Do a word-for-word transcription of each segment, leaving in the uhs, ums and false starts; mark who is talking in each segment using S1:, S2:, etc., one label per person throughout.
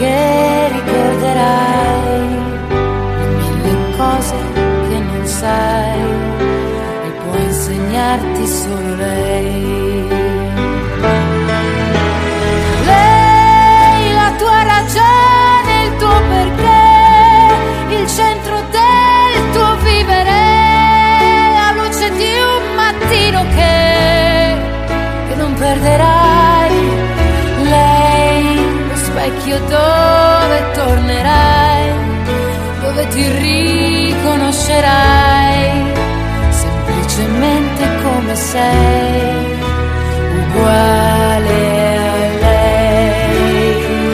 S1: che ricorderai le mille cose che non sai e può insegnarti solo lei. Lei, la tua ragione, il tuo perché, il centro del tuo vivere, la luce di un mattino che, che non perderai. Lei, lo specchio dove tornerai, dove ti riconoscerai semplicemente come sei, uguale a lei.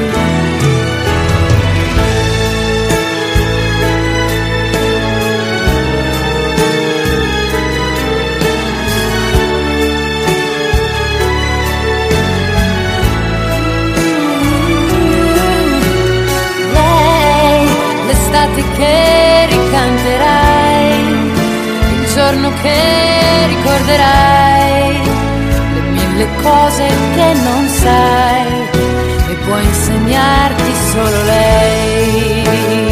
S1: Lei, l'estate che ricanterai, il giorno che ricorderai, le mille cose che non sai e può insegnarti solo lei.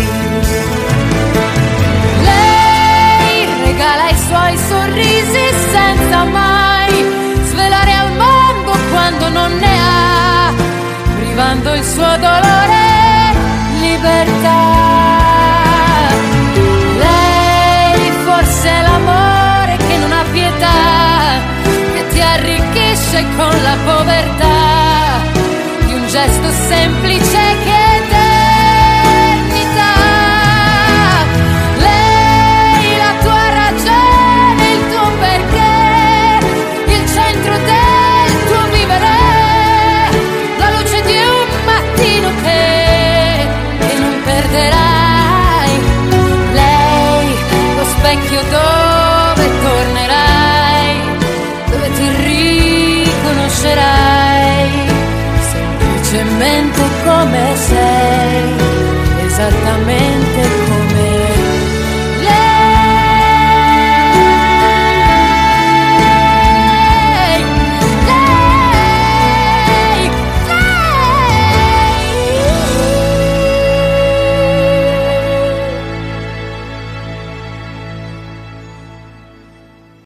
S1: Lei regala i suoi sorrisi senza mai svelare al mondo quando non ne ha, privando il suo dolore libertà. Forse è l'amore che non ha pietà, che ti arricchisce con la povertà di un gesto semplice che eternità. Lei, la tua ragione, il tuo perché, il centro del tuo vivere, la luce di un mattino che, che non perderai. Specchio dove tornerai, dove ti riconoscerai semplicemente come sei, esattamente come